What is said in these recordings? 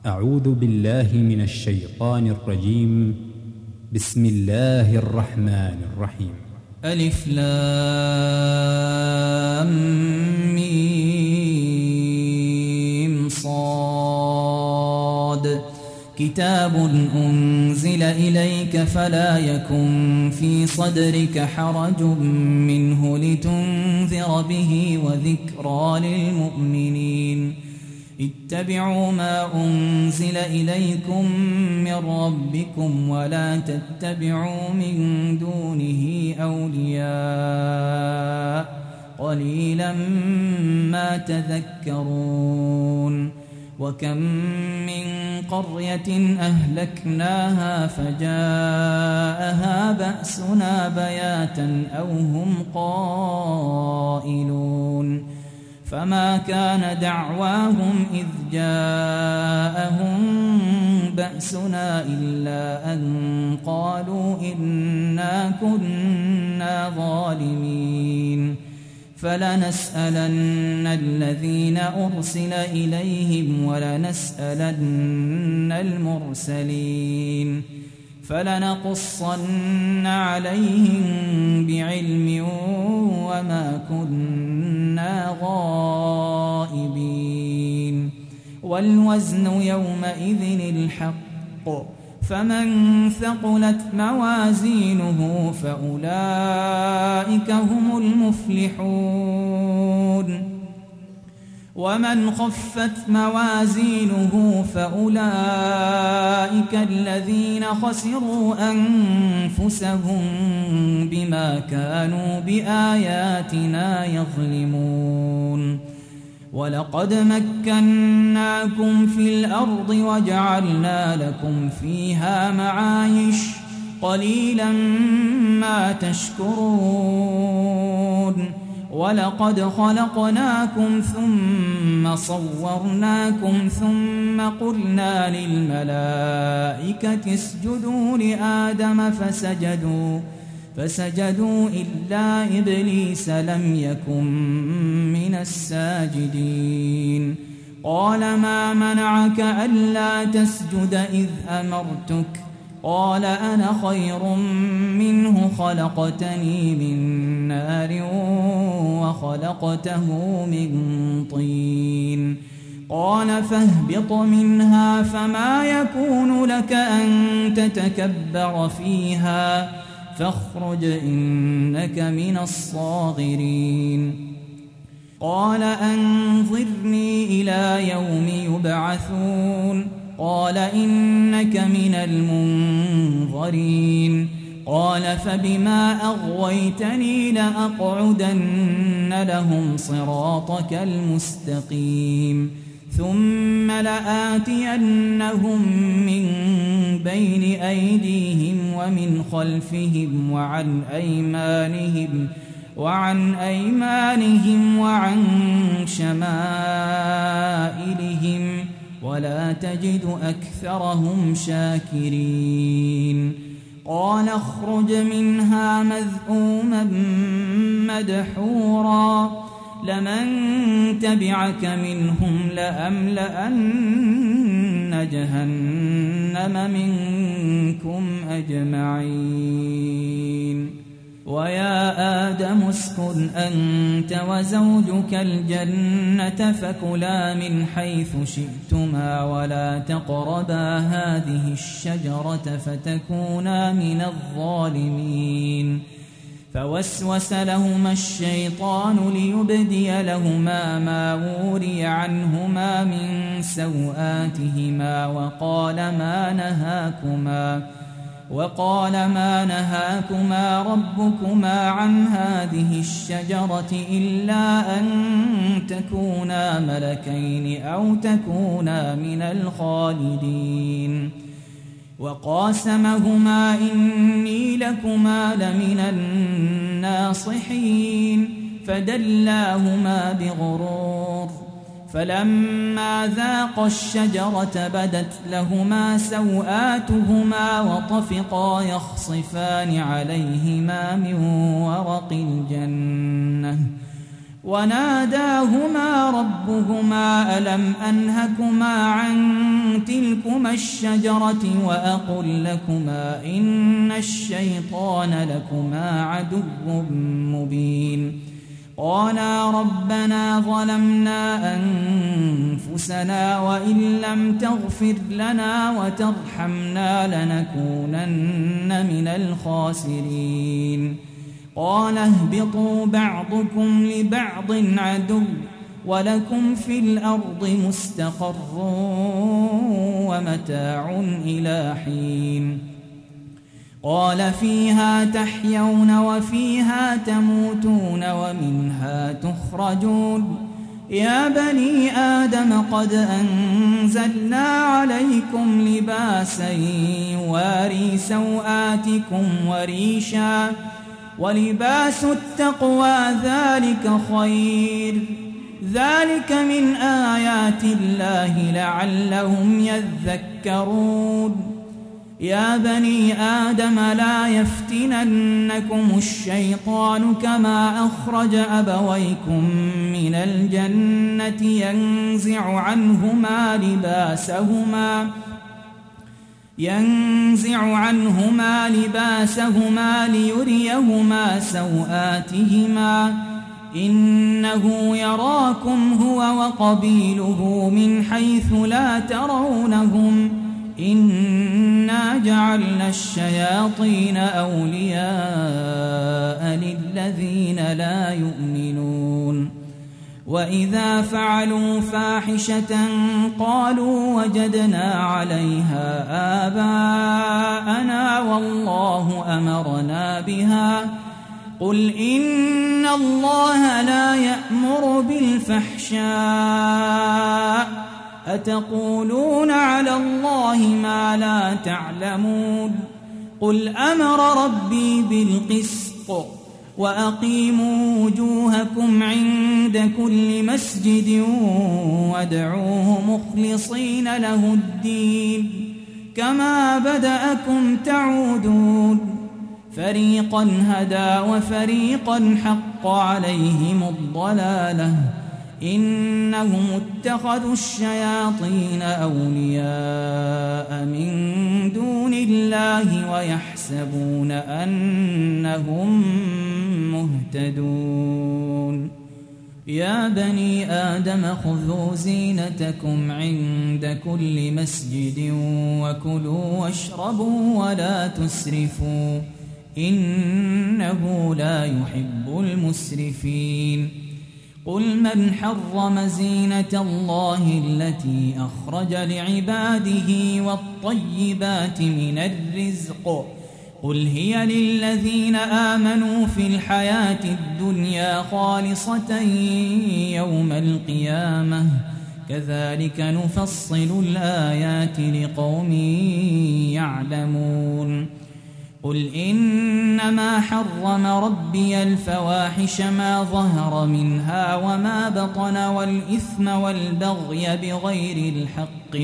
أعوذ بالله من الشيطان الرجيم. بسم الله الرحمن الرحيم. ألف لام ميم صاد. كتاب أنزل إليك فلا يكن في صدرك حرج منه لتنذر به وذكرى للمؤمنين. اتبعوا ما أنزل إليكم من ربكم ولا تتبعوا من دونه أولياء قليلا ما تذكرون. وكم من قرية أهلكناها فجاءها بأسنا بياتا أو هم قائلون. فما كان دعواهم إذ جاءهم بأسنا إلا أن قالوا إنا كنا ظالمين. فلنسألن الذين أرسل إليهم ولنسألن المرسلين. فلنقصن عليهم بعلم وما كنا غائبين. والوزن يومئذ الحق. فمن ثقلت موازينه فأولئك هم المفلحون. ومن خفت موازينه فأولئك الذين خسروا أنفسهم بما كانوا بآياتنا يظلمون. ولقد مكناكم في الأرض وجعلنا لكم فيها معايش قليلا ما تشكرون. ولقد خلقناكم ثم صورناكم ثم قلنا للملائكة اسجدوا لآدم فسجدوا إلا إبليس لم يكن من الساجدين. قال ما منعك ألا تسجد إذ أمرتك؟ قال أنا خير منه خلقتني من نار وخلقته من طين. قال فاهبط منها فما يكون لك أن تتكبر فيها فاخرج إنك من الصاغرين. قال أنظرني إلى يوم يبعثون. قال إنك من المنظرين. قال فبما أغويتني لأقعدن لهم صراطك المستقيم ثم لآتينهم من بين أيديهم ومن خلفهم وعن أيمانهم وعن شمائلهم ولا تجد أكثرهم شاكرين. قال اخرج منها مذءوما مدحورا لمن تبعك منهم لأملأن جهنم منكم أجمعين. ويا آدم اسكن أنت وزوجك الجنة فكلا من حيث شئتما ولا تقربا هذه الشجرة فتكونا من الظالمين. فوسوس لهما الشيطان ليبدي لهما ما وري عنهما من سوآتهما وقال ما نهاكما ربكما عن هذه الشجرة إلا أن تكونا ملكين أو تكونا من الخالدين. وقاسمهما إني لكما لمن الناصحين فدلاهما بغرور. فلما ذاقا الشجرة بدت لهما سوآتهما وطفقا يخصفان عليهما من ورق الجنة وناداهما ربهما ألم أنهكما عن تلكما تلكما الشجرة وأقل لكما إن الشيطان لكما عدو مبين. قالا ربنا ظلمنا أنفسنا وإن لم تغفر لنا وترحمنا لنكونن من الخاسرين. قال اهبطوا بعضكم لبعض عدو ولكم في الأرض مستقر ومتاع إلى حين. قال فيها تحيون وفيها تموتون ومنها تخرجون. يا بني آدم قد أنزلنا عليكم لباسا يواري سوآتكم وريشا ولباس التقوى ذلك خير. ذلك من آيات الله لعلهم يذكرون. يا بني آدم لا يفتننكم الشيطان كما أخرج أبويكم من الجنة ينزع عنهما لباسهما ليريهما سوآتهما إنه يراكم هو وقبيله من حيث لا ترونهم إنا جعلنا الشياطين أولياء للذين لا يؤمنون. وإذا فعلوا فاحشة قالوا وجدنا عليها آباءنا والله أمرنا بها. قل إن الله لا يأمر بالفحشاء أتقولون على الله ما لا تعلمون. قل أمر ربي بالقسط وأقيموا وجوهكم عند كل مسجد وادعوه مخلصين له الدين كما بدأكم تعودون. فريقا هدى وفريقا حق عليهم الضلالة إنهم اتخذوا الشياطين أولياء من دون الله ويحسبون أنهم مهتدون. يا بني آدم خذوا زينتكم عند كل مسجد وكلوا واشربوا ولا تسرفوا إنه لا يحب المسرفين. قل من حرم زينة الله التي أخرج لعباده والطيبات من الرزق قل هي للذين آمنوا في الحياة الدنيا خالصة يوم القيامة كذلك نفصل الآيات لقوم يعلمون. قل إنما حرم ربي الفواحش ما ظهر منها وما بطن والإثم والبغي بغير الحق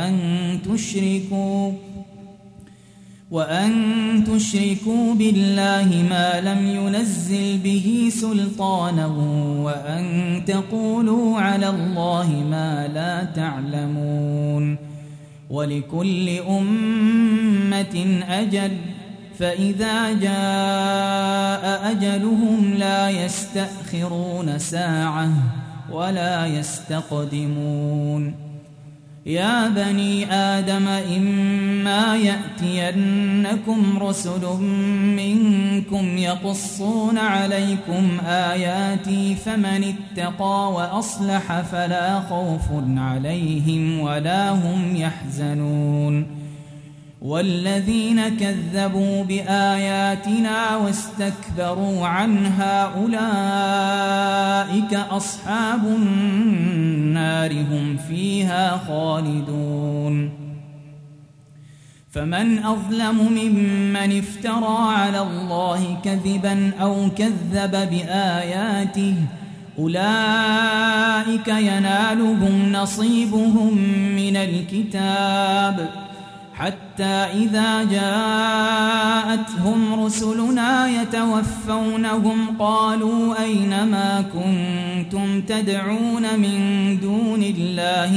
وأن تشركوا بالله ما لم ينزل به سلطانا وأن تقولوا على الله ما لا تعلمون. ولكل أمة أجل فإذا جاء أجلهم لا يستأخرون ساعة ولا يستقدمون. يا بني آدم إما يأتينكم رسل منكم يقصون عليكم آياتي فمن اتقى وأصلح فلا خوف عليهم ولا هم يحزنون. والذين كذبوا بآياتنا واستكبروا عنها أولئك أصحاب النار هم فيها خالدون. فمن أظلم ممن افترى على الله كذبا أو كذب بآياته أولئك ينالهم نصيبهم من الكتاب حتى إذا جاءتهم رسلنا يتوفونهم قالوا أين ما كنتم تدعون من دون الله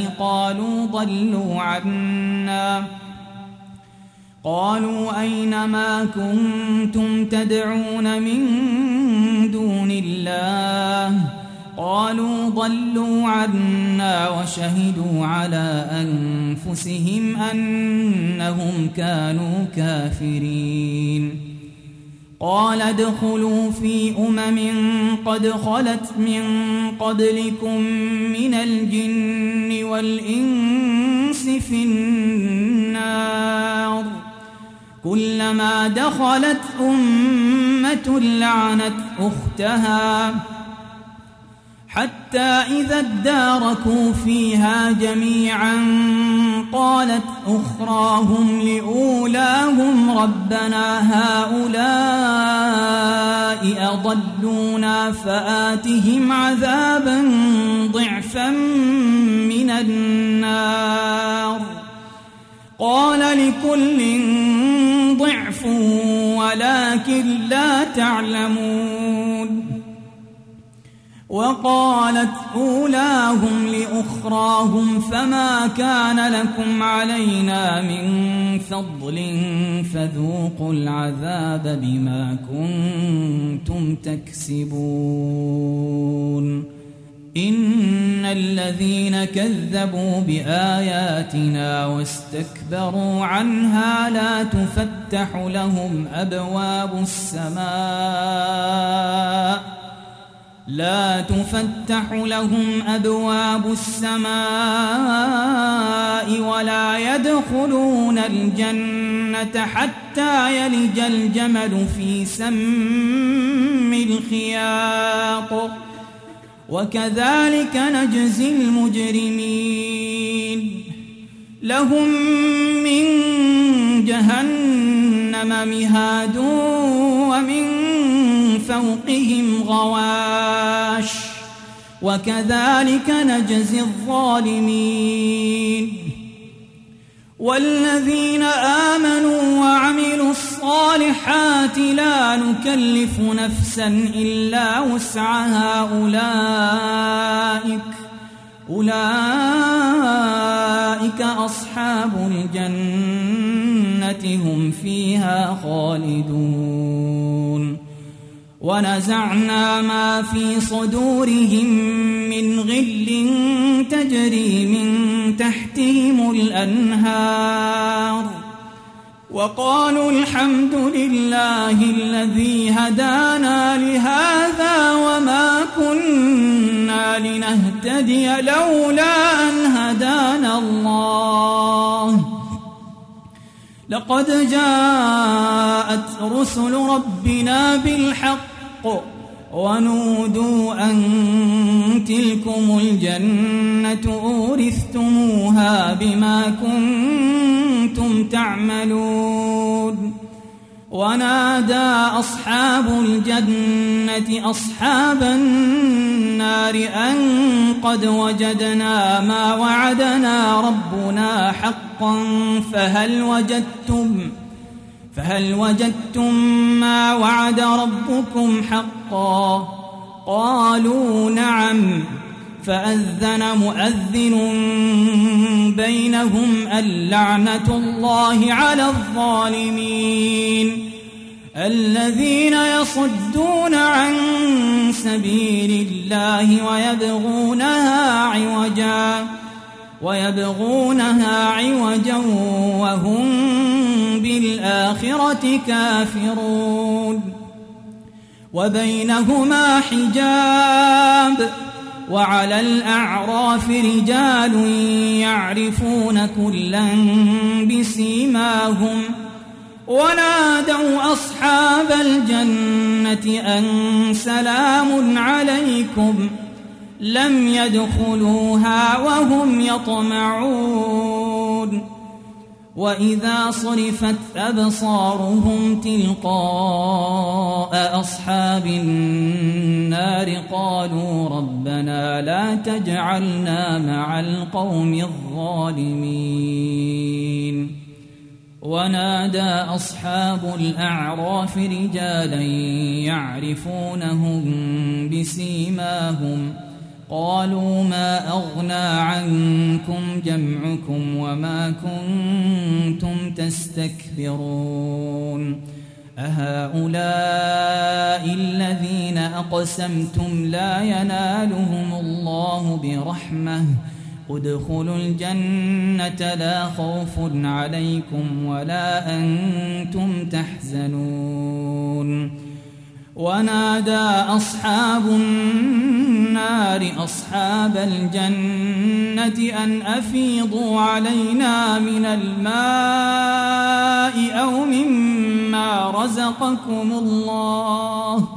قالوا أين ما كنتم تدعون من دون الله قالوا ضلوا عنا وشهدوا على أنفسهم أنهم كانوا كافرين. قال ادخلوا في قد خلت من قبلكم من الجن والإنس في النار كلما دخلت أمة لعنت أختها حتى إذا اداركوا فيها جميعا قالت أخراهم لأولاهم ربنا هؤلاء أضلونا فآتهم عذابا ضعفا من النار قال لكل ضعف ولكن لا تعلمون. وقالت أولاهم لأخراهم فما كان لكم علينا من فضل فذوقوا العذاب بما كنتم تكسبون. إن الذين كذبوا بآياتنا واستكبروا عنها لا تفتح لهم أبواب السماء ولا يدخلون الجنة حتى يلج الجمل في سم الخياط وكذلك نجزي المجرمين. لهم من جهنم مهاد ومن فوقهم غواش وكذلك نجزي الظالمين. والذين آمنوا وعملوا الصالحات لا نكلف نفسا إلا وسعها أولئك أصحاب الجنة هم فيها خالدون. ونزعنا ما في صدورهم من غل تجري من تحتهم الأنهار وقالوا الحمد لله الذي هدانا لهذا وما كنا لنهتدي لولا أن هدانا الله لقد جاءت رسل ربنا بالحق ونودوا أن تلكم الجنة أورثتموها بما كنتم تعملون. ونادى أصحاب الجنة أصحاب النار أن قد وجدنا ما وعدنا ربنا حقا فهل وجدتم ما وعد ربكم حقا قالوا نعم. فأذن مؤذن بينهم اللعنة الله على الظالمين الذين يصدون عن سبيل الله ويبغونها عوجا وهم بالآخرة كافرون. وبينهما حجاب وعلى الأعراف رجال يعرفون كلا بسيماهم ونادوا أصحاب الجنة أن سلام عليكم لم يدخلوها وهم يطمعون. وإذا صرفت أبصارهم تلقاء أصحاب النار قالوا ربنا لا تجعلنا مع القوم الظالمين. ونادى أصحاب الأعراف رجالا يعرفونهم بسيماهم قالوا ما أغنى عنكم جمعكم وما كنتم تستكبرون أهؤلاء الذين أقسمتم لا ينالهم الله برحمة ادخلوا الجنة لا خوف عليكم ولا أنتم تحزنون ونادى أصحاب النار أصحاب الجنة أن أفيضوا علينا من الماء أو مما رزقكم الله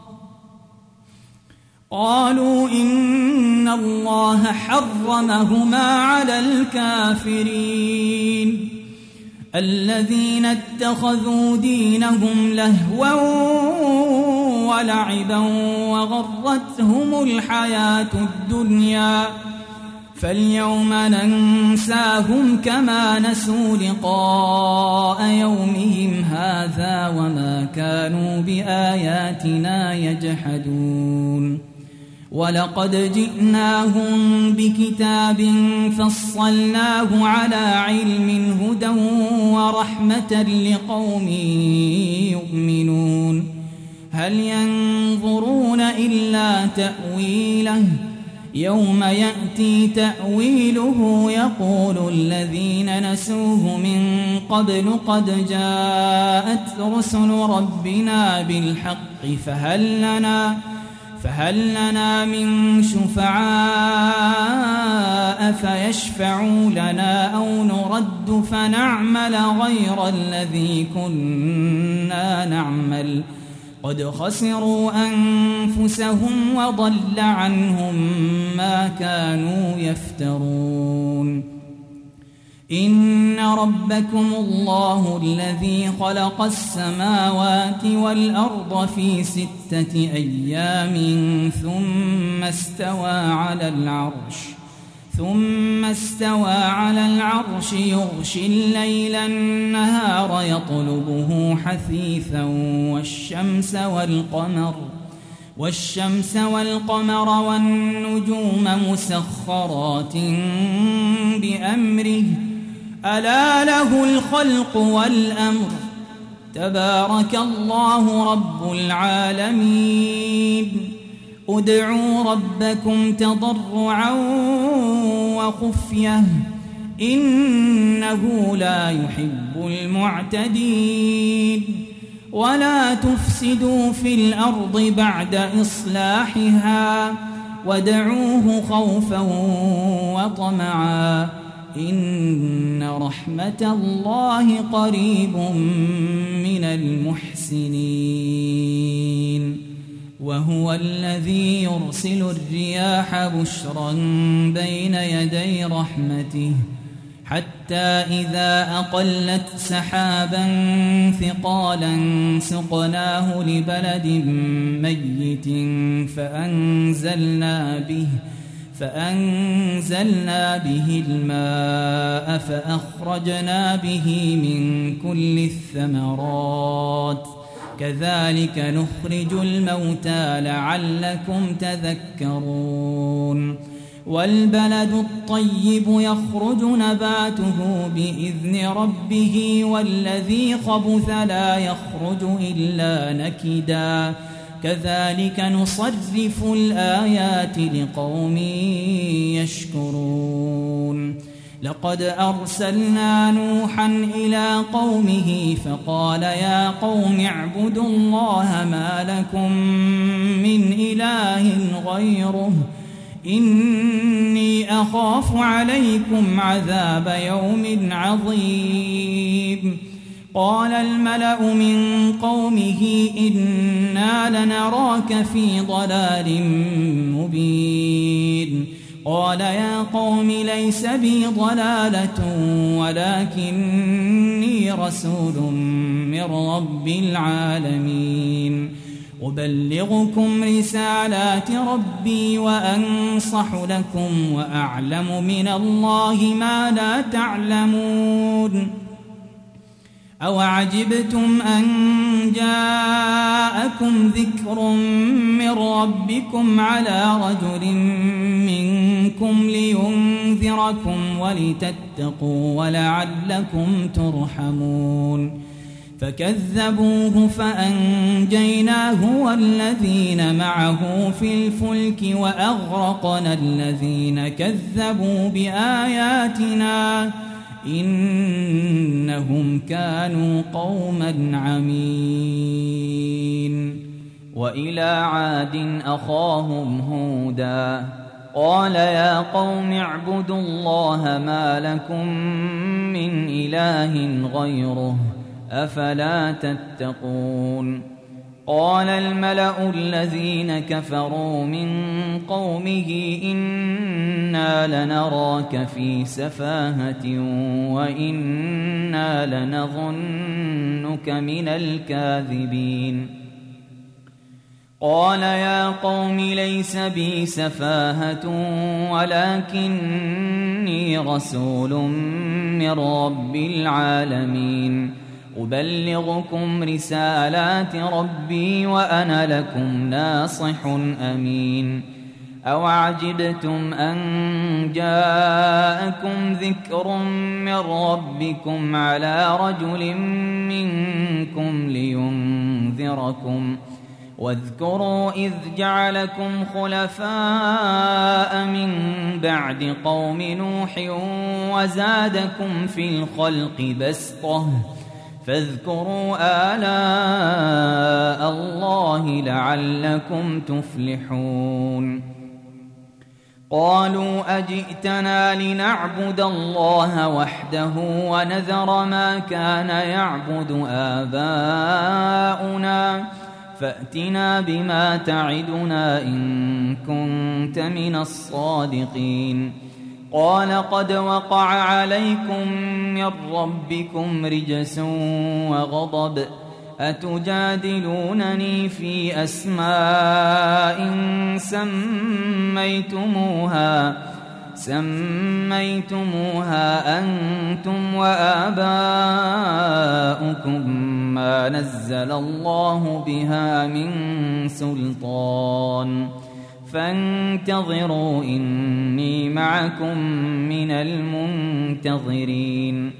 قالوا إن الله حرمهما على الكافرين الذين اتخذوا دينهم لهوا ولعبا وغرتهم الحياة الدنيا فاليوم ننساهم كما نسوا لقاء يومهم هذا وما كانوا بآياتنا يجحدون ولقد جئناهم بكتاب فصلناه على علم هدى ورحمة لقوم يؤمنون هل ينظرون إلا تأويله يوم يأتي تأويله يقول الذين نسوه من قبل قد جاءت رسل ربنا بالحق فهل لنا من شفعاء فيشفعوا لنا أو نرد فنعمل غير الذي كنا نعمل قد خسروا أنفسهم وضل عنهم ما كانوا يفترون إن ربكم الله الذي خلق السماوات والأرض في 6 أيام ثم استوى على العرش يغشي الليل النهار يطلبه حثيثا والشمس والقمر والنجوم مسخرات بأمره ألا له الخلق والأمر تبارك الله رب العالمين ادعوا ربكم تضرعا وخفية إنه لا يحب المعتدين ولا تفسدوا في الأرض بعد إصلاحها وادعوه خوفا وطمعا إن رحمة الله قريب من المحسنين وهو الذي يرسل الرياح بشرا بين يدي رحمته حتى إذا أقلت سحابا ثقالا سقناه لبلد ميت فأنزلنا به الماء فأخرجنا به من كل الثمرات كذلك نخرج الموتى لعلكم تذكرون والبلد الطيب يخرج نباته بإذن ربه والذي خبث لا يخرج إلا نكدا كذلك نصرف الآيات لقوم يشكرون لقد أرسلنا نوحا إلى قومه فقال يا قوم اعبدوا الله ما لكم من إله غيره إني أخاف عليكم عذاب يوم عظيم قال الملأ من قومه إنا لنراك في ضلال مبين قال يا قوم ليس بي ضلالة ولكني رسول من رب العالمين أبلغكم رسالات ربي وأنصح لكم وأعلم من الله ما لا تعلمون أوعجبتم أن جاءكم ذكر من ربكم على رجل منكم لينذركم ولتتقوا ولعلكم ترحمون فكذبوه فأنجيناه والذين معه في الفلك وأغرقنا الذين كذبوا بآياتنا إنهم كانوا قوما عمين. وإلى عاد أخاهم هودا قال يا قوم اعبدوا الله ما لكم من إله غيره أفلا تتقون. قال الملأ الذين كفروا من قومه إنا لنراك في سفاهة وإنا لنظنك من الكاذبين. قال يا قوم ليس بي سفاهة ولكني رسول من رب العالمين أبلغكم رسالات ربي وأنا لكم ناصح أمين. أوعجبتم أن جاءكم ذكر من ربكم على رجل منكم لينذركم واذكروا إذ جعلكم خلفاء من بعد قوم نوح وزادكم في الخلق بسطة فاذكروا آلاء الله لعلكم تفلحون. قالوا أجئتنا لنعبد الله وحده ونذر ما كان يعبد آباؤنا فأتنا بما تعدنا إن كنت من الصادقين. قال قد وقع عليكم من ربكم رجس وغضب أتجادلونني في أسماء سميتموها أنتم وآباؤكم ما نزل الله بها من سلطان فانتظروا إني معكم من المنتظرين.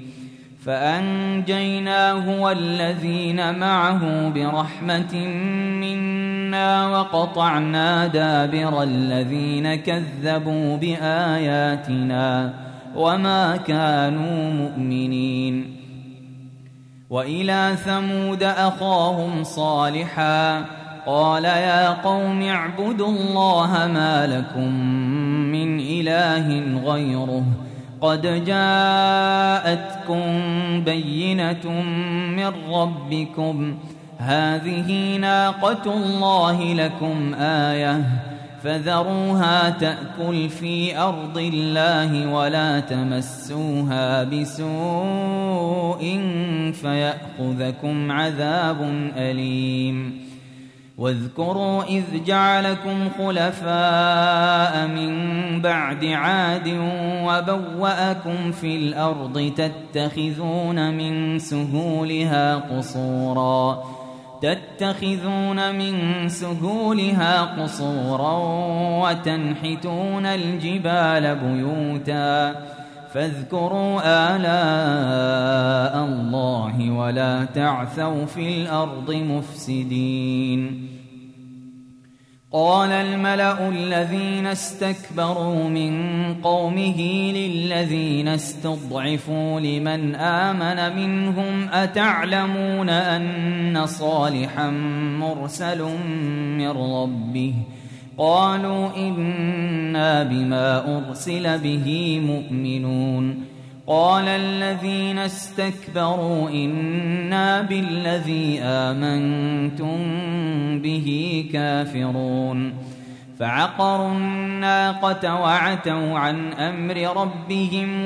فأنجيناه والذين معه برحمة منا وقطعنا دابر الذين كذبوا بآياتنا وما كانوا مؤمنين. وإلى ثمود أخاهم صالحا قال يا قوم اعبدوا الله ما لكم من إله غيره قد جاءتكم بينة من ربكم هذه ناقة الله لكم آية فذروها تأكل في أرض الله ولا تمسوها بسوء فيأخذكم عذاب أليم. واذكروا إذ جعلكم خلفاء من بعد عاد وبوأكم في الأرض تتخذون من سهولها قصورا وتنحتون الجبال بيوتا فاذكروا آلاء الله ولا تعثوا في الأرض مفسدين. قال الملأ الذين استكبروا من قومه للذين استضعفوا لمن آمن منهم أتعلمون أن صالحا مرسل من ربه قالوا إنا بما أرسل به مؤمنون. قال الذين استكبروا إنا بالذي آمنتم به كافرون. فعقروا الناقة وعتوا عن أمر ربهم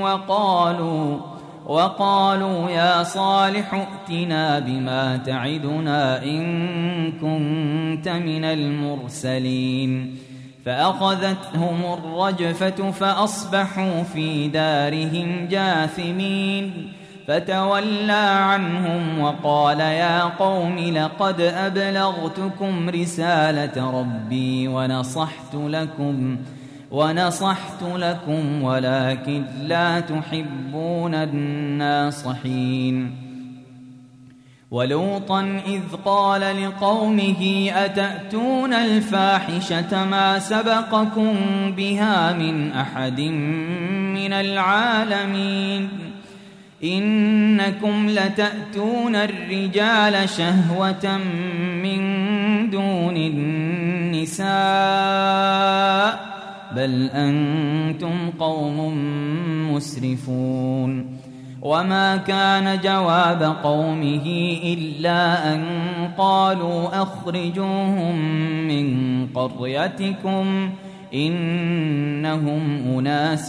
وقالوا يا صالح ائتنا بما تعدنا إن كنت من المرسلين. فأخذتهم الرجفة فأصبحوا في دارهم جاثمين. فتولى عنهم وقال يا قوم لقد أبلغتكم رسالة ربي ونصحت لكم ولكن لا تحبون الناصحين. ولوطا إذ قال لقومه أتأتون الفاحشة ما سبقكم بها من أحد من العالمين إنكم لتأتون الرجال شهوة من دون النساء بل أنتم قوم مسرفون. وما كان جواب قومه إلا أن قالوا أخرجوهم من قريتكم إنهم أناس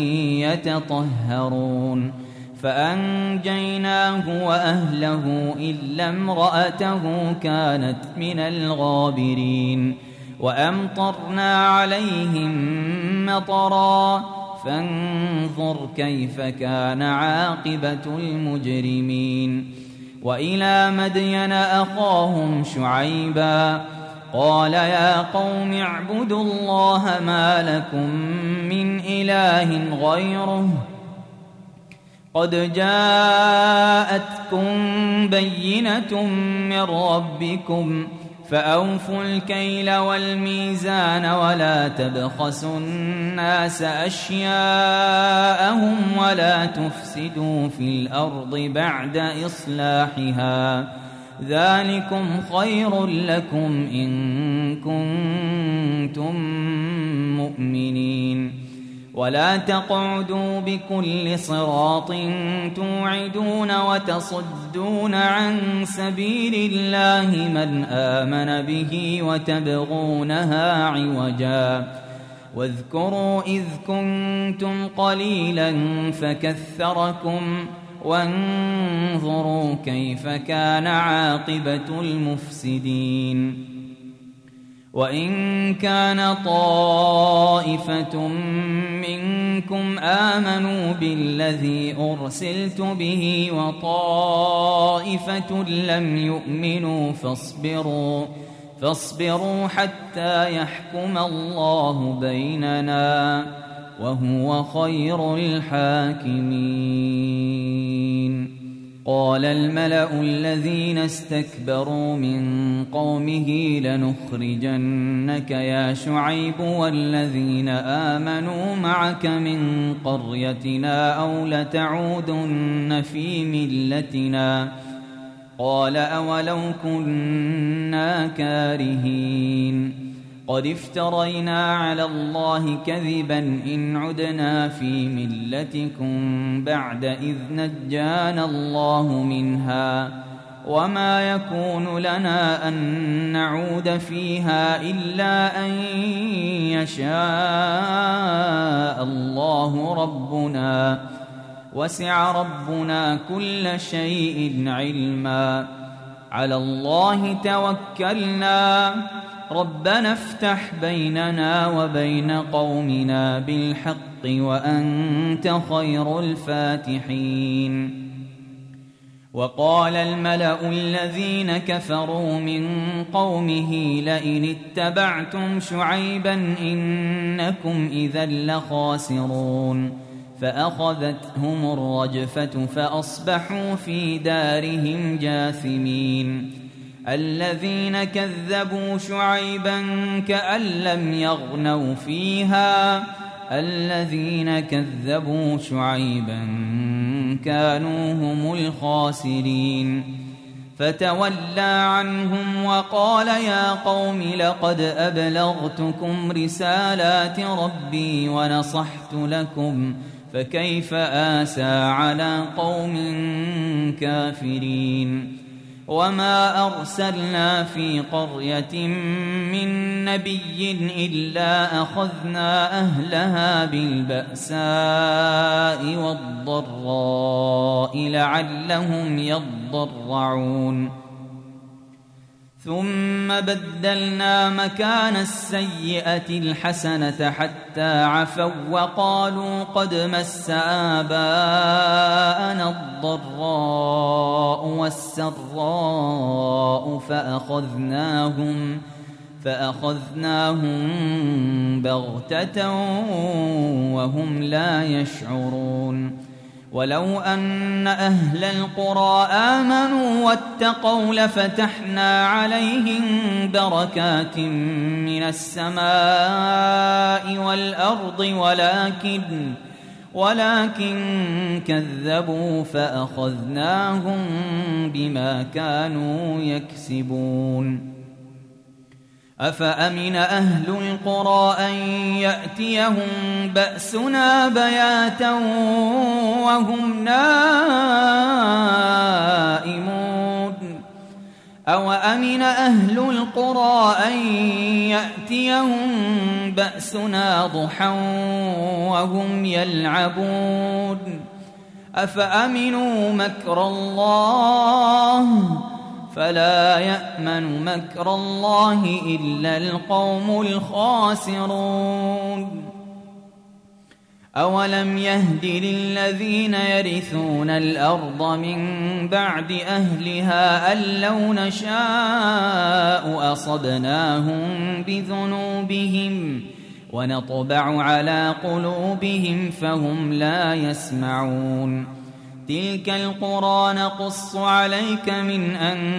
يتطهرون. فأنجيناه وأهله إلا امرأته كانت من الغابرين. وأمطرنا عليهم مطرا فانظر كيف كان عاقبة المجرمين. وإلى مدين أخاهم شعيبا قال يا قوم اعبدوا الله ما لكم من إله غيره قد جاءتكم بينة من ربكم فأوفوا الكيل والميزان ولا تبخسوا الناس أشياءهم ولا تفسدوا في الأرض بعد إصلاحها ذلكم خير لكم إن كنتم مؤمنين. ولا تقعدوا بكل صراط توعدون وتصدون عن سبيل الله من آمن به وتبغونها عوجا واذكروا إذ كنتم قليلا فكثركم وانظروا كيف كان عاقبة المفسدين. وإن كان طائفة منكم آمنوا بالذي أرسلت به وطائفة لم يؤمنوا فاصبروا حتى يحكم الله بيننا وهو خير الحاكمين. قال الملأ الذين استكبروا من قومه لنخرجنك يا شعيب والذين آمنوا معك من قريتنا أو لتعودن في ملتنا قال أولو كنا كارهين قد افترينا على الله كذبا إن عدنا في ملتكم بعد إذ نجانا الله منها وما يكون لنا أن نعود فيها إلا أن يشاء الله ربنا وسع ربنا كل شيء علما على الله توكلنا ربنا افتح بيننا وبين قومنا بالحق وأنت خير الفاتحين. وقال الملأ الذين كفروا من قومه لئن اتبعتم شعيبا إنكم إذا لخاسرون فأخذتهم الرجفة فأصبحوا في دارهم جاثمين. الذين كذبوا شعيبا كأن لم يغنوا فيها الذين كذبوا شعيبا كانوا هم الخاسرين. فتولى عنهم وقال يا قوم لقد أبلغتكم رسالات ربي ونصحت لكم فكيف آسى على قوم كافرين. وما أرسلنا في قرية من نبي إلا أخذنا أهلها بالبأساء والضراء لعلهم يضرعون. ثم بدلنا مكان السيئة الحسنة حتى عفوا وقالوا قد مس آباءنا الضراء والسراء فأخذناهم بغتة وهم لا يشعرون ولو أن أهل القرى آمنوا واتقوا لفتحنا عليهم بركات من السماء والأرض ولكن كذبوا فأخذناهم بما كانوا يكسبون أفأمن أهل القرى أن يأتيهم بأسنا بياتا وهم نائمون أوأمن أهل القرى أن يأتيهم بأسنا ضحى وهم يلعبون أفأمنوا مكر الله فلا يأمن مكر الله إلا القوم الخاسرون أولم يهد للذين يرثون الأرض من بعد أهلها أن لو نشاء أصبناهم بذنوبهم ونطبع على قلوبهم فهم لا يسمعون تلك القرى نقص عليك من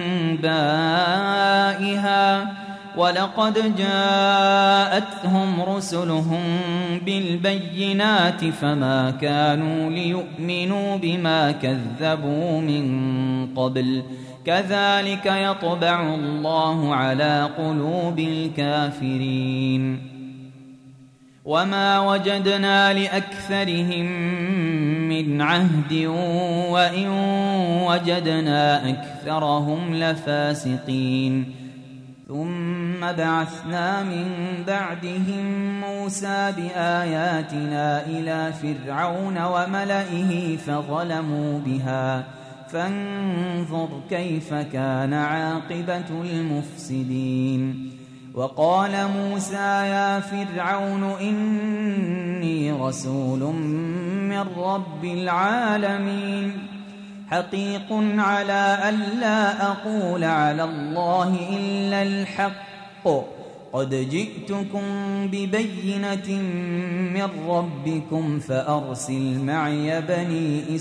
أنبائها ولقد جاءتهم رسلهم بالبينات فما كانوا ليؤمنوا بما كذبوا من قبل كذلك يطبع الله على قلوب الكافرين وما وجدنا لأكثرهم من عهد وإن وجدنا أكثرهم لفاسقين ثم بعثنا من بعدهم موسى بآياتنا إلى فرعون وملئه فظلموا بها فانظر كيف كان عاقبة المفسدين وقال موسى يا فرعون إني رسول من رب العالمين حقيق على ألا أقول على الله إلا الحق قد جئتكم ببينة من ربكم فأرسل معي بني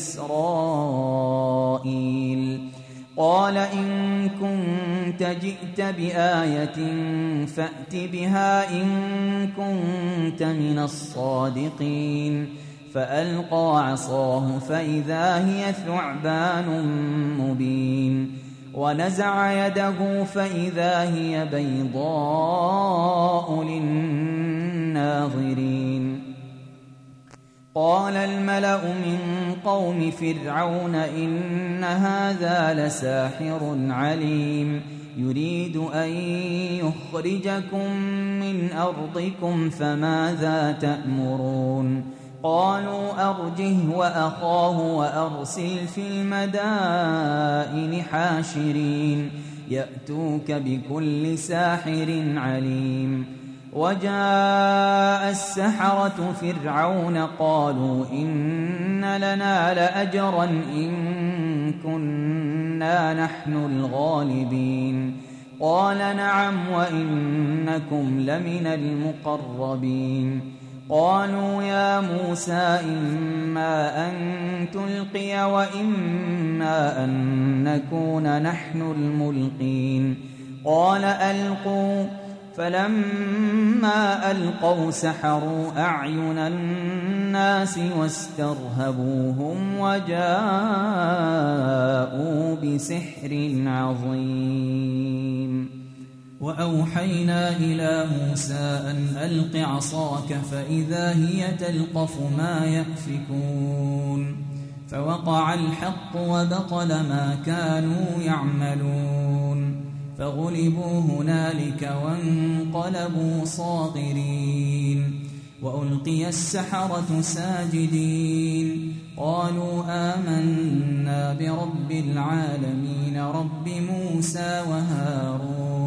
إسرائيل قال إن كنت جئت بآية فأت بها إن كنت من الصادقين فألقى عصاه فإذا هي ثعبان مبين ونزع يده فإذا هي بيضاء للناظرين قال الملأ من قوم فرعون إن هذا لساحر عليم يريد أن يخرجكم من أرضكم فماذا تأمرون قالوا أرجه وأخاه وأرسل في المدائن حاشرين يأتوك بكل ساحر عليم وجاء السحرة فرعون قالوا إن لنا لأجرا إن كنا نحن الغالبين قال نعم وإنكم لمن المقربين قالوا يا موسى إما أن تلقي وإما أن نكون نحن الملقين قال ألقوا فلما ألقوا سحروا أعين الناس واسترهبوهم وجاءوا بسحر عظيم وأوحينا إلى موسى أن ألق عصاك فإذا هي تلقف ما يأفكون فوقع الحق وبطل ما كانوا يعملون فغلبوا هنالك وانقلبوا صاغرين وألقي السحرة ساجدين قالوا آمنا برب العالمين رب موسى وهارون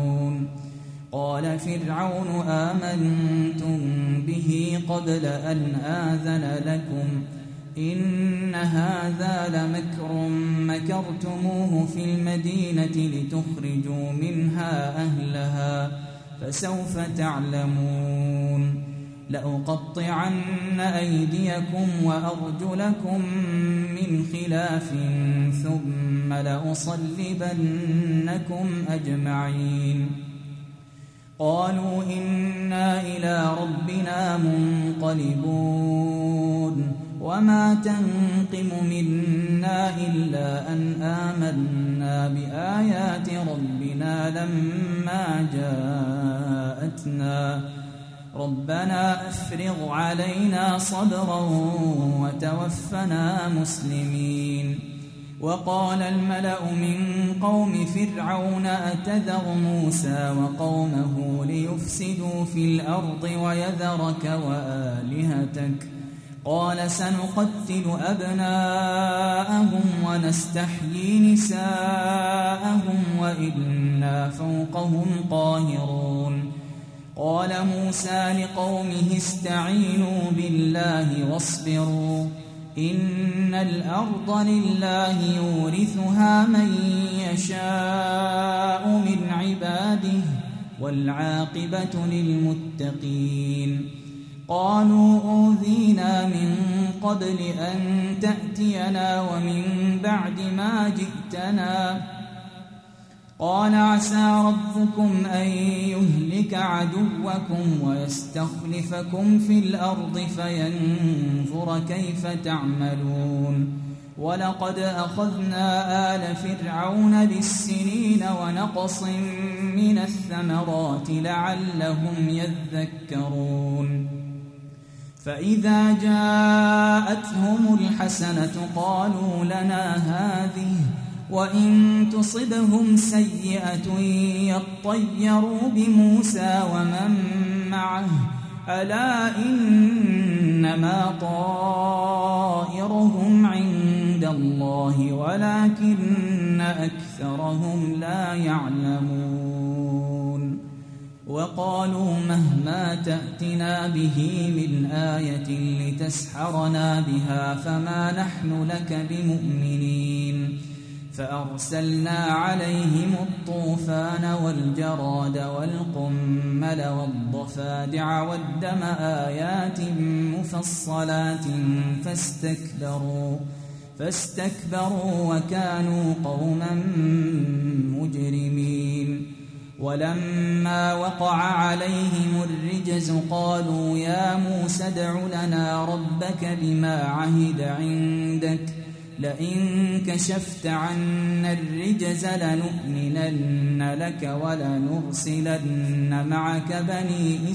قال فرعون آمنتم به قبل أن آذن لكم إن هذا لمكر مكرتموه في المدينة لتخرجوا منها أهلها فسوف تعلمون لأقطعن أيديكم وأرجلكم من خلاف ثم لأصلبنكم أجمعين قالوا إنا إلى ربنا منقلبون وما تنقم منا إلا أن آمنا بآيات ربنا لما جاءتنا ربنا أفرغ علينا صبرا وتوفنا مسلمين وقال الملأ من قوم فرعون أتذر موسى وقومه ليفسدوا في الأرض ويذرك وآلهتك قال سنقتل أبناءهم ونستحيي نساءهم وإنا فوقهم قاهرون قال موسى لقومه استعينوا بالله واصبروا إن الأرض لله يورثها من يشاء من عباده والعاقبة للمتقين قالوا أوذينا من قبل أن تأتينا ومن بعد ما جئتنا قال عسى ربكم أن يهلك عدوكم ويستخلفكم في الأرض فينظر كيف تعملون ولقد أخذنا آل فرعون بالسنين ونقص من الثمرات لعلهم يذكرون فإذا جاءتهم الحسنة قالوا لنا هذه وإن تصبهم سيئة يطيروا بموسى ومن معه ألا إنما طائرهم عند الله ولكن أكثرهم لا يعلمون وقالوا مهما تأتنا به من آية لتسحرنا بها فما نحن لك بمؤمنين فأرسلنا عليهم الطوفان والجراد والقمل والضفادع والدم آيات مفصلات فاستكبروا وكانوا قوما مجرمين ولما وقع عليهم الرجز قالوا يا موسى ادع لنا ربك بما عهد عندك لئن كشفت عنا الرجز لنؤمنن لك ولنرسلن معك بني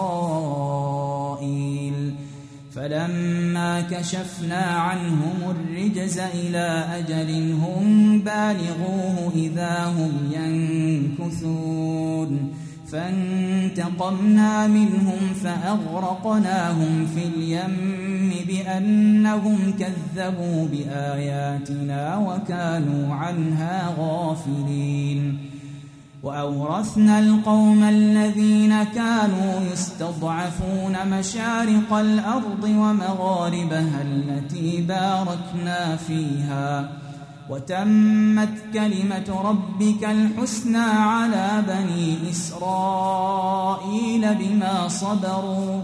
إسرائيل فلما كشفنا عنهم الرجز إلى أجل هم بالغوه إذا هم ينكثون فانتقمنا منهم فأغرقناهم في اليم بأنهم كذبوا بآياتنا وكانوا عنها غافلين وأورثنا القوم الذين كانوا يستضعفون مشارق الأرض ومغاربها التي باركنا فيها وتمت كلمة ربك الحسنى على بني إسرائيل بما صبروا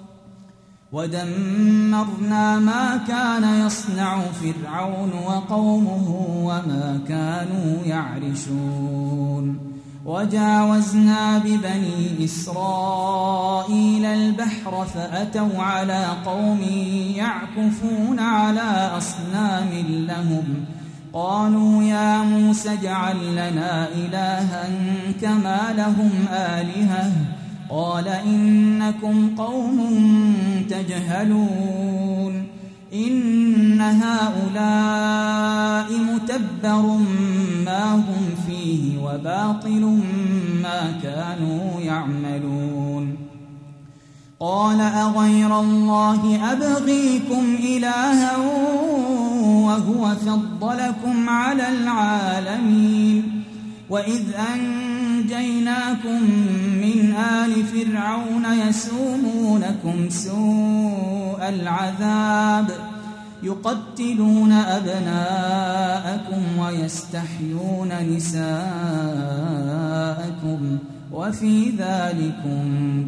ودمرنا ما كان يصنع فرعون وقومه وما كانوا يعرشون وجاوزنا ببني إسرائيل البحر فأتوا على قوم يعكفون على أصنام لهم قالوا يا موسى اجعل لنا إلها كما لهم آلهة قال إنكم قوم تجهلون إن هؤلاء متبر ما هم فيه وباطل ما كانوا يعملون قال أغير الله أبغيكم إلها وهو فضلكم على العالمين وإذ أنجيناكم من آل فرعون يسومونكم سوء العذاب يقتلون أبناءكم ويستحيون نساءكم وفي ذلكم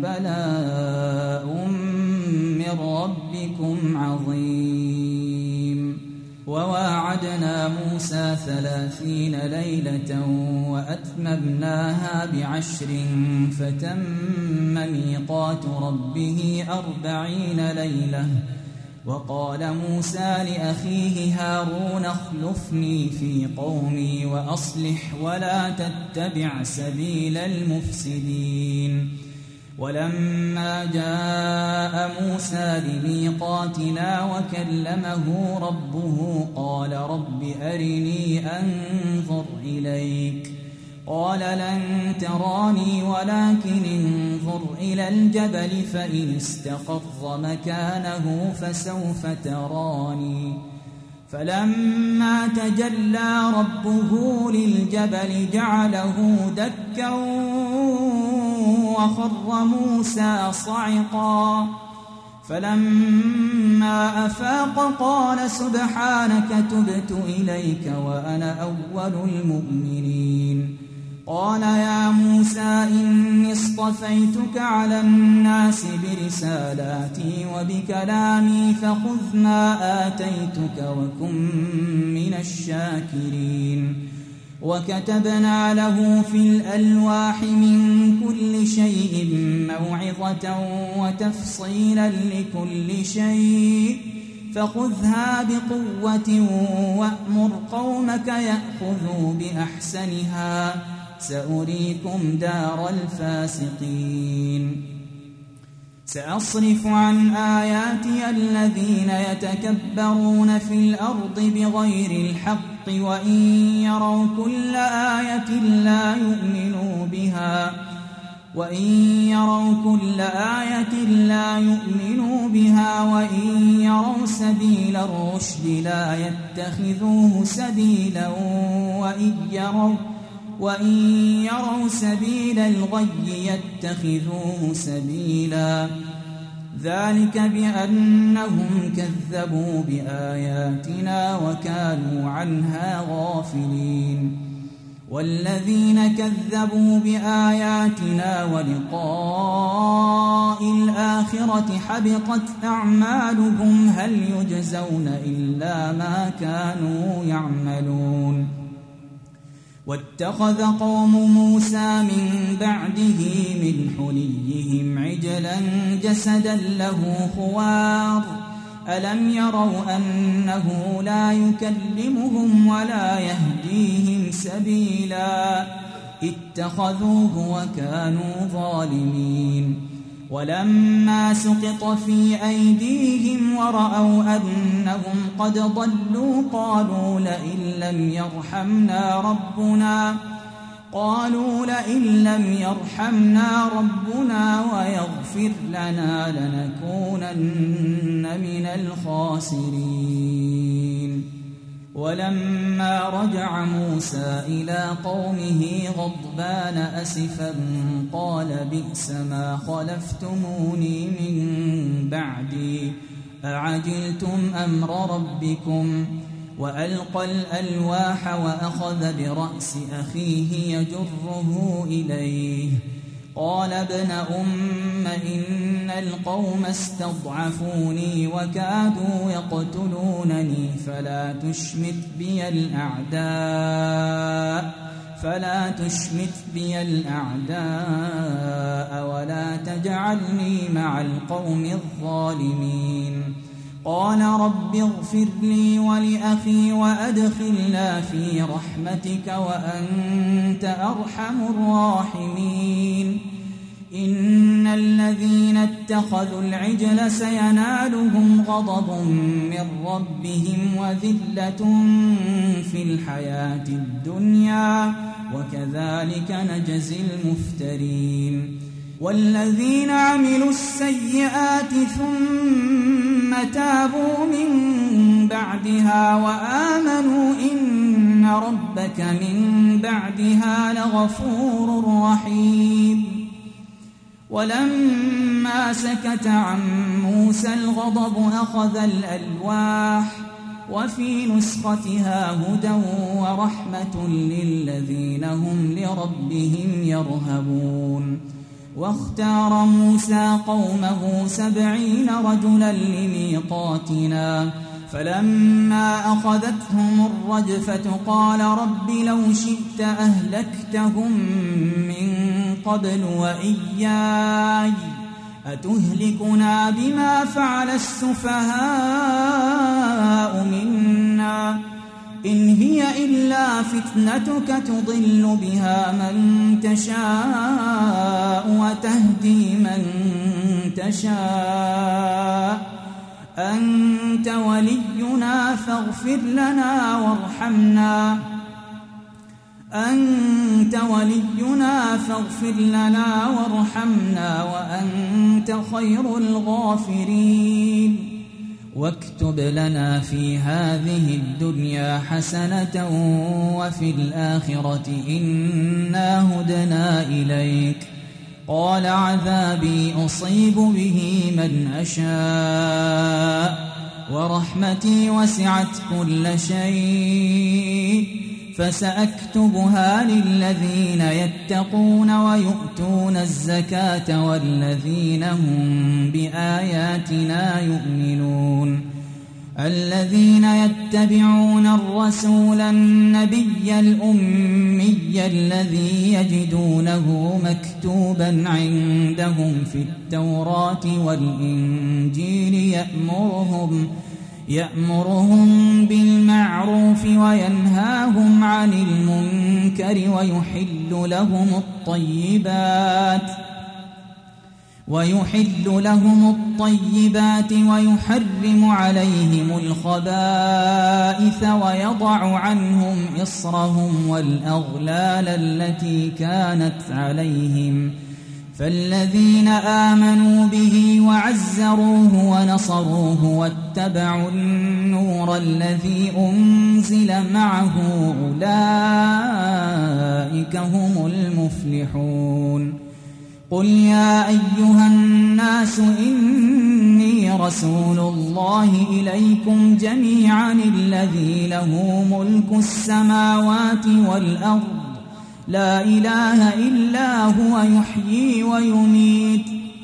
بلاء من ربكم عظيم. وواعدنا موسى 30 ليلة وأتممناها ب10 فتم ميقات ربه 40 ليلة. وقال موسى لأخيه هارون اخلفني في قومي وأصلح ولا تتبع سبيل المفسدين. ولما جاء موسى لميقاتنا وكلمه ربه قال رب أرني أنظر إليك. قال لن تراني ولكن انظر إلى الجبل فإن استقر مكانه فسوف تراني. فلما تجلى ربه للجبل جعله دكا وخر موسى صعقا. فلما أفاق قال سبحانك تبت إليك وأنا أول المؤمنين. قال يا موسى إني اصطفيتك على الناس برسالاتي وبكلامي فخذ ما آتيتك وكن من الشاكرين. وكتبنا له في الألواح من كل شيء موعظة وتفصيلا لكل شيء فخذها بقوة وأمر قومك يأخذوا بأحسنها سأريكم دار الفاسقين. سأصرف عن آياتي الذين يتكبرون في الأرض بغير الحق وإن يروا كل آية لا يؤمنوا بها وإن يروا سبيل الرشد لا يتخذوه سبيلا وإن يروا سبيل الغي يتخذوه سبيلا. ذلك بأنهم كذبوا بآياتنا وكانوا عنها غافلين. والذين كذبوا بآياتنا ولقاء الآخرة حبطت أعمالهم هل يجزون إلا ما كانوا يعملون. واتخذ قوم موسى من بعده من حليهم عجلا جسدا له خوار ألم يروا أنه لا يكلمهم ولا يهديهم سبيلا اتخذوه وكانوا ظالمين. ولما سقط في أيديهم ورأوا أنهم قد ضلوا قالوا لئن لم يرحمنا ربنا ويغفر لنا لنكونن من الخاسرين. ولما رجع موسى إلى قومه غضبان أسفا قال بئس ما خلفتموني من بعدي أعجلتم أمر ربكم. وألقى الألواح وأخذ برأس أخيه يجره إليه قال ابن أم إن القوم استضعفوني وكادوا يقتلونني فلا تشمت بي الأعداء ولا تجعلني مع القوم الظالمين. قال رب اغفر لي ولأخي وأدخلنا في رحمتك وأنت أرحم الراحمين. إن الذين اتخذوا العجل سينالهم غضب من ربهم وذلة في الحياة الدنيا وكذلك نجزي المفترين. والذين عملوا السيئات ثم تابوا من بعدها وآمنوا إن ربك من بعدها لغفور رحيم. ولما سكت عن موسى الغضب أخذ الألواح وفي نسختها هدى ورحمة للذين هم لربهم يرهبون. واختار موسى قومه 70 رجلا لميقاتنا فلما أخذتهم الرجفة قال رب لو شئت أهلكتهم من قبل وإياي أتهلكنا بما فعل السفهاء منا إن هي إلا فتنتك تضل بها من تشاء وتهدي من تشاء أنت ولينا فاغفر لنا وارحمنا وأنت خير الغافرين. واكتب لنا في هذه الدنيا حسنة وفي الآخرة إنا هدنا إليك قال عذابي أصيب به من أشاء ورحمتي وسعت كل شيء فسأكتبها للذين يتقون ويؤتون الزكاة والذين هم بآياتنا يؤمنون. الذين يتبعون الرسول النبي الأمي الذي يجدونه مكتوبا عندهم في التوراة والإنجيل يأمرهم بالمعروف وينهاهم عن المنكر ويحل لهم الطيبات ويحرم عليهم الخبائث ويضع عنهم إصرهم والأغلال التي كانت عليهم. فالذين آمنوا به وعزروه ونصروه واتبعوا النور الذي أنزل معه أولئك هم المفلحون. قل يا أيها الناس إني رسول الله إليكم جميعا الذي له ملك السماوات والأرض لا إله إلا هو يحيي ويميت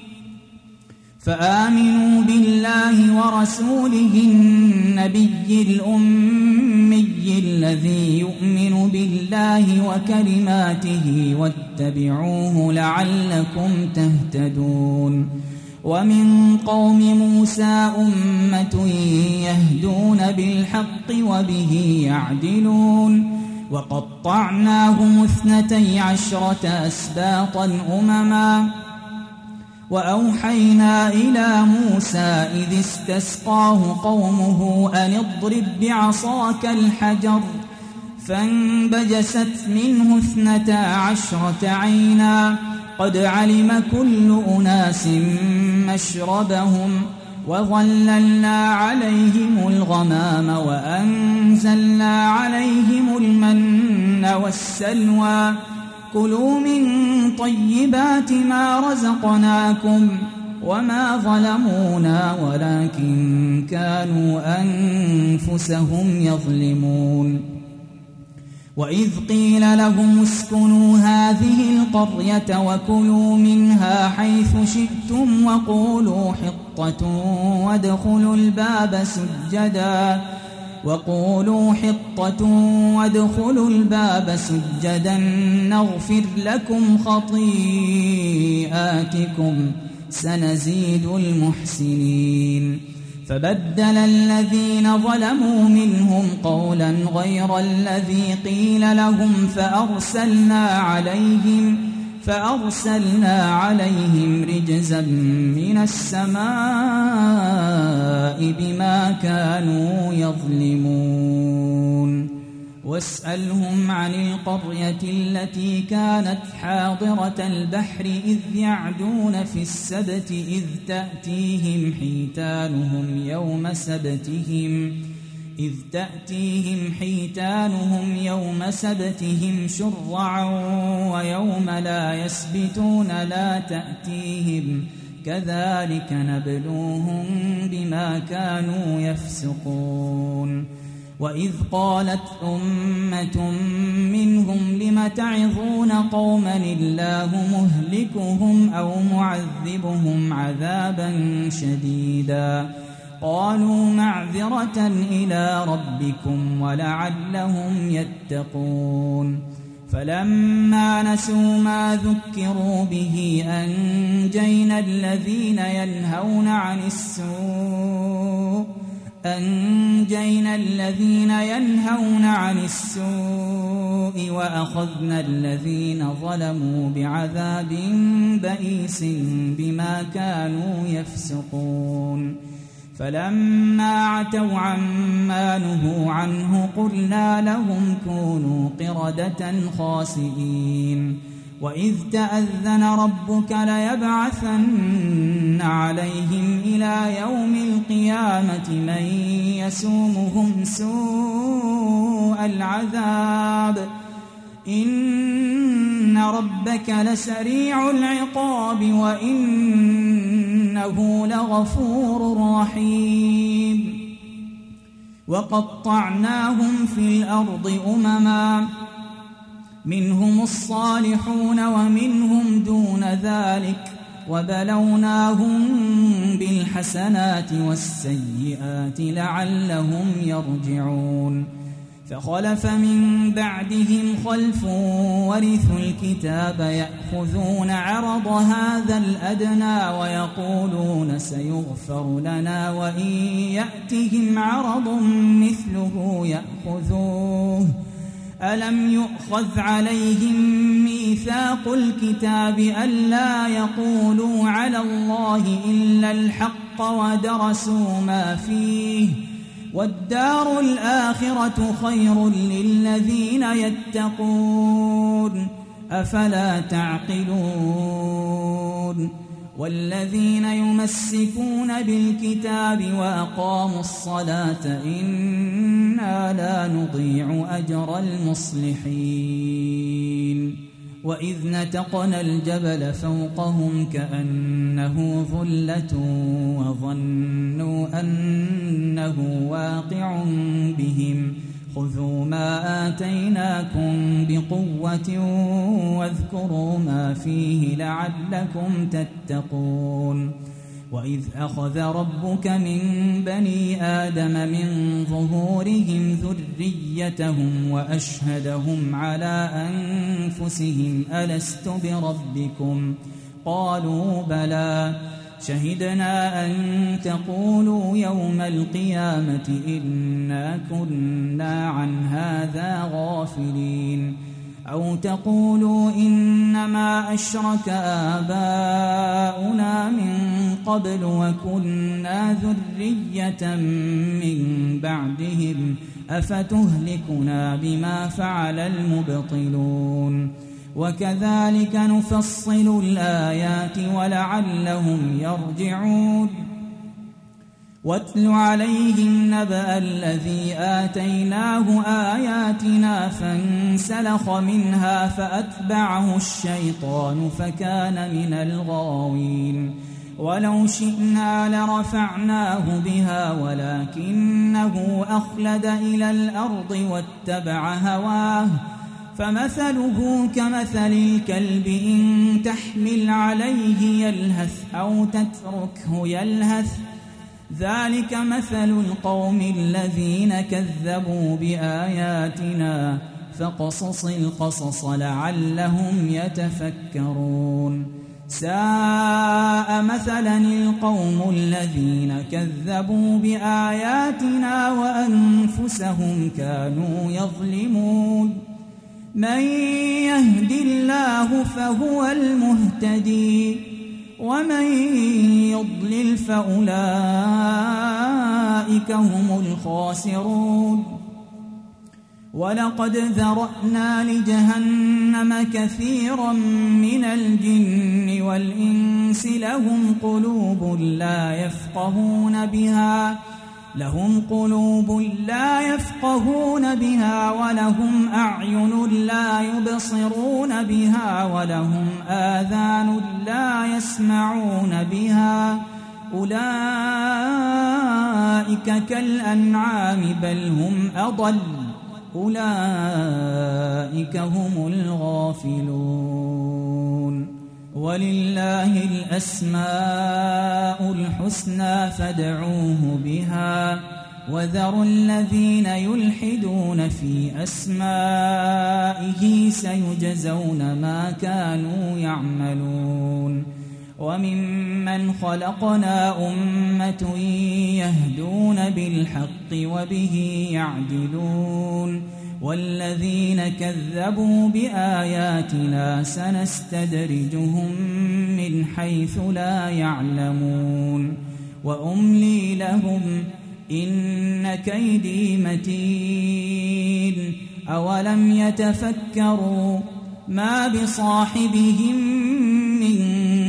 فآمنوا بالله ورسوله النبي الأمي الذي يؤمن بالله وكلماته واتبعوه لعلكم تهتدون. ومن قوم موسى أمة يهدون بالحق وبه يعدلون. وقطعناهم 12 أسباطا أمما وأوحينا إلى موسى إذ استسقاه قومه أن اضرب بعصاك الحجر فانبجست منه 12 عينا قد علم كل أناس مشربهم وظللنا عليهم الغمام وأنزلنا عليهم المن والسلوى كلوا من طيبات ما رزقناكم وما ظلمونا ولكن كانوا أنفسهم يظلمون. وإذ قيل لهم اسكنوا هذه القرية وكلوا منها حيث شئتم وقولوا حطة وادخلوا الباب سجدا نغفر لكم خطيئاتكم سنزيد المحسنين. فبدل الذين ظلموا منهم قولا غير الذي قيل لهم فأرسلنا عليهم رجزا من السماء بما كانوا يظلمون. واسألهم عن القرية التي كانت حاضرة البحر إذ يعدون في السبت إذ تأتيهم حيتانهم إذ تأتيهم حيتانهم يوم سبتهم شرعا ويوم لا يسبتون لا تأتيهم كذلك نبلوهم بما كانوا يفسقون وإذ قالت أمة منهم لم تعظون قوما الله مهلكهم أو معذبهم عذابا شديدا قالوا معذرة إلى ربكم ولعلهم يتقون فلما نسوا ما ذكروا به أنجينا الذين ينهون عن السوء وأخذنا الذين ظلموا بعذاب بئيس بما كانوا يفسقون فلما عتوا عما نهوا عنه قلنا لهم كونوا قردة خاسئين وإذ تأذن ربك ليبعثن عليهم إلى يوم القيامة من يسومهم سوء العذاب إن ربك لسريع العقاب وإنه لغفور رحيم وقطعناهم في الأرض أمما منهم الصالحون ومنهم دون ذلك وبلوناهم بالحسنات والسيئات لعلهم يرجعون فخلف من بعدهم خلف ورثوا الكتاب يأخذون عرض هذا الأدنى ويقولون سيغفر لنا وإن يأتهم عرض مثله يأخذوه ألم يؤخذ عليهم ميثاق الكتاب ألا يقولوا على الله إلا الحق ودرسوا ما فيه والدار الآخرة خير للذين يتقون أفلا تعقلون والذين يمسكون بالكتاب وأقاموا الصلاة إنا لا نضيع أجر المصلحين وإذ نتقنا الجبل فوقهم كأنه ظلة وظنوا أنه واقع بهم خذوا ما آتيناكم بقوة واذكروا ما فيه لعلكم تتقون وإذ أخذ ربك من بني آدم من ظهورهم ذريتهم وأشهدهم على أنفسهم ألست بربكم قالوا بلى شهدنا أن تقولوا يوم القيامة إنا كنا عن هذا غافلين أو تقولوا إنما أشرك آباؤنا من قبل وكنا ذرية من بعدهم أفتهلكنا بما فعل المبطلون وكذلك نفصل الآيات ولعلهم يرجعون واتل عليهم نبأ الذي آتيناه آياتنا فانسلخ منها فأتبعه الشيطان فكان من الغاوين ولو شئنا لرفعناه بها ولكنه أخلد إلى الأرض واتبع هواه فمثله كمثل الكلب إن تحمل عليه يلهث أو تتركه يلهث ذلك مثل القوم الذين كذبوا بآياتنا فقصص القصص لعلهم يتفكرون ساء مثلا القوم الذين كذبوا بآياتنا وأنفسهم كانوا يظلمون من يهد الله فهو المهتدي ومن يضلل فأولئك هم الخاسرون ولقد ذرأنا لجهنم كثيرا من الجن والإنس لهم قلوب لا يفقهون بها لهم قلوب لا يفقهون بها ولهم أعين لا يبصرون بها ولهم آذان لا يسمعون بها أولئك كالأنعام بل هم أضل أولئك هم الغافلون ولله الأسماء الحسنى فادعوه بها وذروا الذين يلحدون في أسمائه سيجزون ما كانوا يعملون وممن خلقنا أمة يهدون بالحق وبه يعدلون والذين كذبوا بآياتنا سنستدرجهم من حيث لا يعلمون وأملي لهم إن كيدي متين أولم يتفكروا ما بصاحبهم من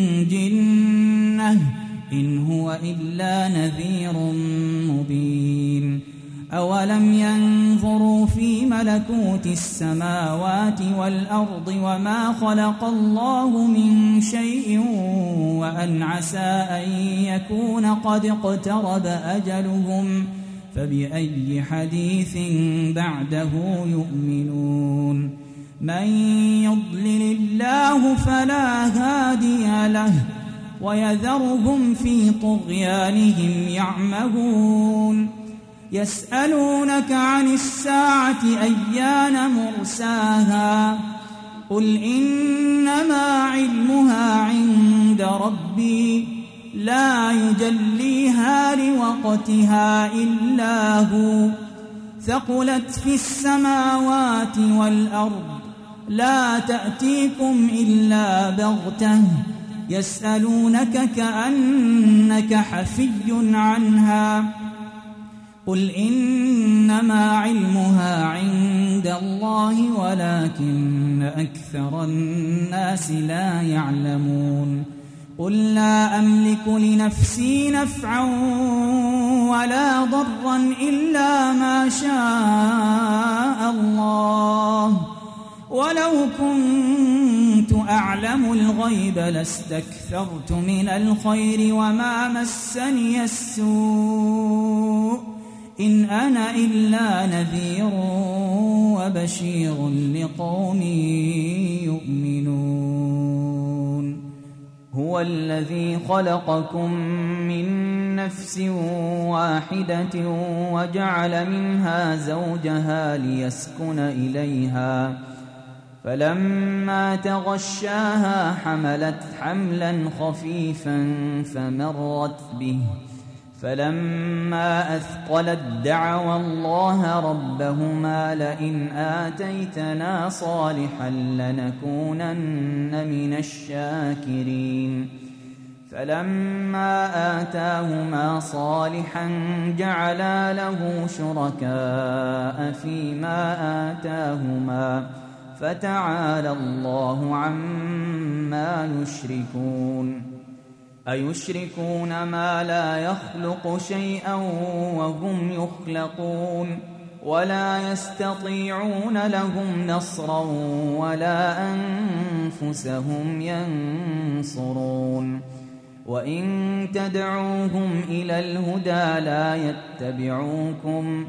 جنة إن هو إلا نذير مبين أولم ينظروا في ملكوت السماوات والأرض وما خلق الله من شيء وأن عسى أن يكون قد اقترب أجلهم فبأي حديث بعده يؤمنون من يضلل الله فلا هادي له ويذرهم في طغيانهم يعمهون يسألونك عن الساعة أيان مرساها قل إنما علمها عند ربي لا يجليها لوقتها إلا هو ثقلت في السماوات والأرض لا تأتيكم إلا بغتة يسألونك كأنك حفي عنها قل إنما علمها عند الله ولكن أكثر الناس لا يعلمون قل لا أملك لنفسي نفعا ولا ضرا إلا ما شاء الله ولو كنت أعلم الغيب لاستكثرت من الخير وما مسني السوء إن أنا إلا نذير وبشير لقوم يؤمنون هو الذي خلقكم من نفس واحدة وجعل منها زوجها ليسكن إليها فلما تغشاها حملت حملا خفيفا فمرت به فلما أثقلت دعوا الله ربهما لئن آتيتنا صالحا لنكونن من الشاكرين فلما آتاهما صالحا جعلا له شركاء فيما آتاهما فتعالى الله عما يشركون أيشركون ما لا يخلق شيئا وهم يخلقون ولا يستطيعون لهم نصرا ولا أنفسهم ينصرون وإن تدعوهم إلى الهدى لا يتبعوكم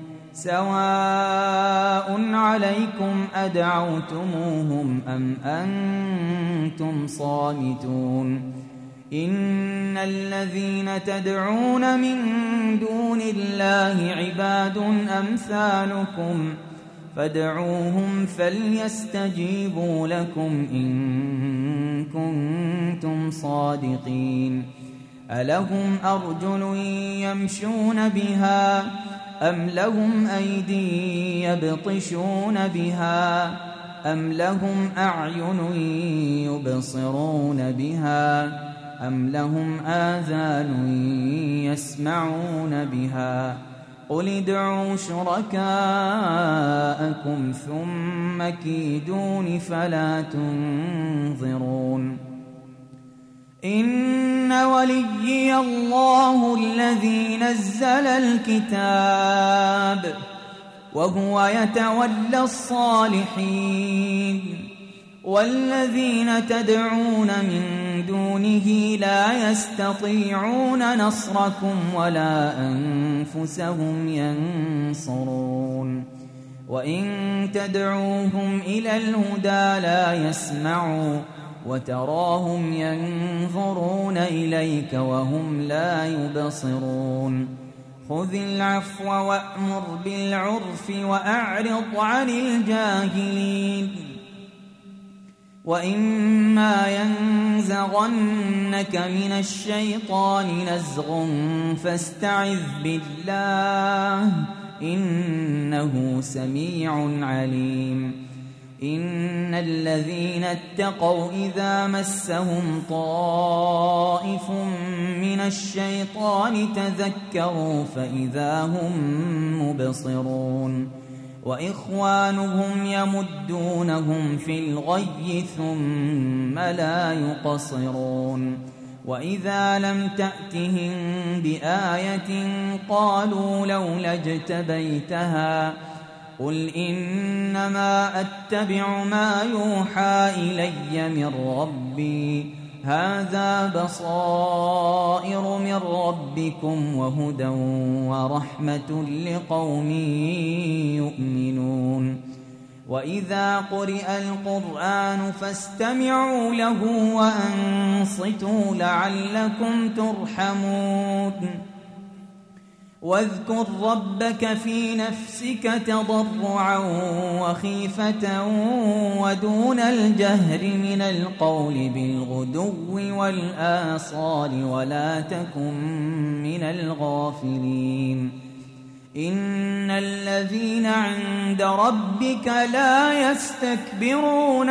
سواء عليكم أدعوتموهم أم أنتم صامتون إن الذين تدعون من دون الله عباد أمثالكم فادعوهم فليستجيبوا لكم إن كنتم صادقين ألهم أرجل يمشون بها أم لهم أيدي يبطشون بها أم لهم أعين يبصرون بها أم لهم آذان يسمعون بها قل ادعوا شركاءكم ثم كيدون فلا تنظرون إن وليي الله الذي نزل الكتاب وهو يتولى الصالحين والذين تدعون من دونه لا يستطيعون نصركم ولا أنفسهم ينصرون وإن تدعوهم إلى الهدى لا يسمعوا وتراهم ينظرون إليك وهم لا يبصرون خذ العفو وأمر بالعرف وأعرض عن الجاهلين وإما ينزغنك من الشيطان نزغ فاستعذ بالله إنه سميع عليم إن الذين اتقوا إذا مسهم طائف من الشيطان تذكروا فإذا هم مبصرون وإخوانهم يمدونهم في الغي ثم لا يقصرون وإذا لم تأتهم بآية قالوا لولا اجتبيتها قل إنما أتبع ما يوحى إلي من ربي هذا بصائر من ربكم وهدى ورحمة لقوم يؤمنون وإذا قرئ القرآن فاستمعوا له وأنصتوا لعلكم ترحمون واذكر ربك في نفسك تضرعا وخيفة ودون الجهر من القول بالغدو والآصال ولا تكن من الغافلين إن الذين عند ربك لا يستكبرون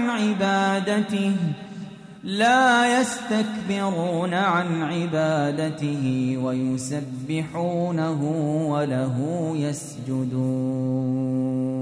عن عبادته ويسبحونه وله يسجدون